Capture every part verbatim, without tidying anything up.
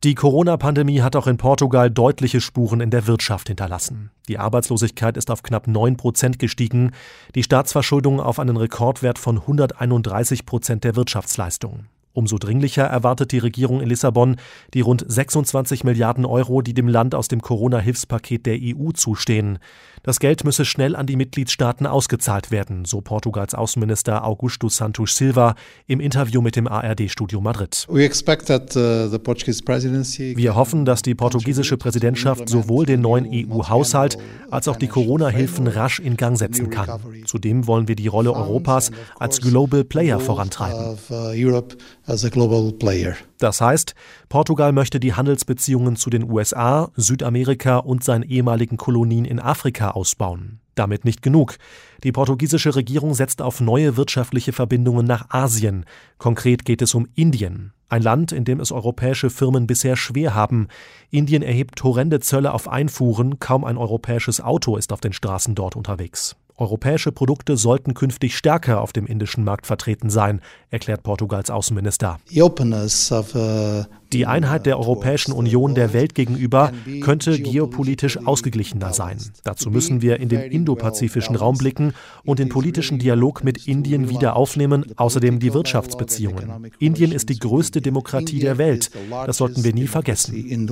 Die Corona-Pandemie hat auch in Portugal deutliche Spuren in der Wirtschaft hinterlassen. Die Arbeitslosigkeit ist auf knapp neun Prozent gestiegen, die Staatsverschuldung auf einen Rekordwert von hunderteinunddreißig Prozent der Wirtschaftsleistung. Umso dringlicher erwartet die Regierung in Lissabon die rund sechsundzwanzig Milliarden Euro, die dem Land aus dem Corona-Hilfspaket der E U zustehen. Das Geld müsse schnell an die Mitgliedstaaten ausgezahlt werden, so Portugals Außenminister Augusto Santos Silva im Interview mit dem A R D-Studio Madrid. Wir hoffen, dass die portugiesische Präsidentschaft sowohl den neuen E U-Haushalt als auch die Corona-Hilfen rasch in Gang setzen kann. Zudem wollen wir die Rolle Europas als Global Player vorantreiben. Das heißt, Portugal möchte die Handelsbeziehungen zu den U S A, Südamerika und seinen ehemaligen Kolonien in Afrika ausbauen. Damit nicht genug. Die portugiesische Regierung setzt auf neue wirtschaftliche Verbindungen nach Asien. Konkret geht es um Indien. Ein Land, in dem es europäische Firmen bisher schwer haben. Indien erhebt horrende Zölle auf Einfuhren, kaum ein europäisches Auto ist auf den Straßen dort unterwegs. Europäische Produkte sollten künftig stärker auf dem indischen Markt vertreten sein, erklärt Portugals Außenminister. Die Einheit der Europäischen Union der Welt gegenüber könnte geopolitisch ausgeglichener sein. Dazu müssen wir in den indopazifischen Raum blicken und den politischen Dialog mit Indien wieder aufnehmen, außerdem die Wirtschaftsbeziehungen. Indien ist die größte Demokratie der Welt. Das sollten wir nie vergessen.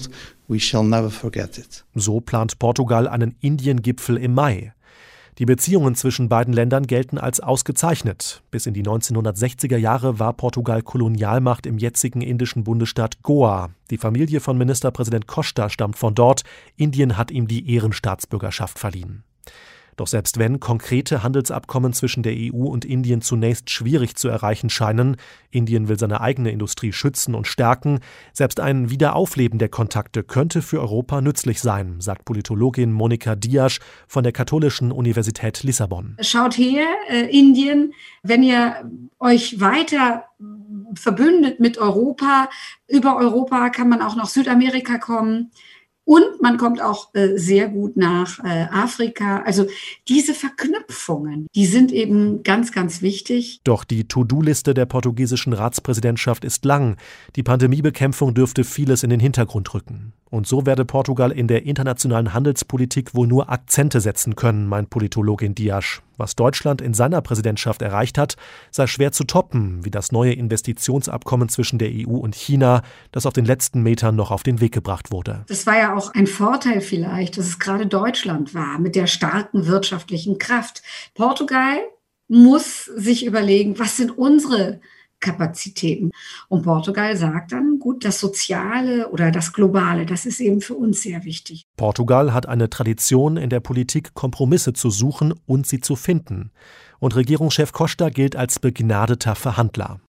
So plant Portugal einen Indien-Gipfel im Mai. Die Beziehungen zwischen beiden Ländern gelten als ausgezeichnet. Bis in die neunzehnhundertsechziger Jahre war Portugal Kolonialmacht im jetzigen indischen Bundesstaat Goa. Die Familie von Ministerpräsident Costa stammt von dort. Indien hat ihm die Ehrenstaatsbürgerschaft verliehen. Doch selbst wenn konkrete Handelsabkommen zwischen der E U und Indien zunächst schwierig zu erreichen scheinen, Indien will seine eigene Industrie schützen und stärken, selbst ein Wiederaufleben der Kontakte könnte für Europa nützlich sein, sagt Politologin Monica Dias von der Katholischen Universität Lissabon. Schaut her, äh, Indien, wenn ihr euch weiter verbündet mit Europa, über Europa kann man auch nach Südamerika kommen. Und man kommt auch äh, sehr gut nach äh, Afrika. Also diese Verknüpfungen, die sind eben ganz, ganz wichtig. Doch die To-Do-Liste der portugiesischen Ratspräsidentschaft ist lang. Die Pandemiebekämpfung dürfte vieles in den Hintergrund rücken. Und so werde Portugal in der internationalen Handelspolitik wohl nur Akzente setzen können, meint Politologin Dias. Was Deutschland in seiner Präsidentschaft erreicht hat, sei schwer zu toppen, wie das neue Investitionsabkommen zwischen der E U und China, das auf den letzten Metern noch auf den Weg gebracht wurde. Das war ja auch ein Vorteil vielleicht, dass es gerade Deutschland war, mit der starken wirtschaftlichen Kraft. Portugal muss sich überlegen, was sind unsere Kapazitäten. Und Portugal sagt dann, gut, das Soziale oder das Globale, das ist eben für uns sehr wichtig. Portugal hat eine Tradition, in der Politik Kompromisse zu suchen und sie zu finden. Und Regierungschef Costa gilt als begnadeter Verhandler.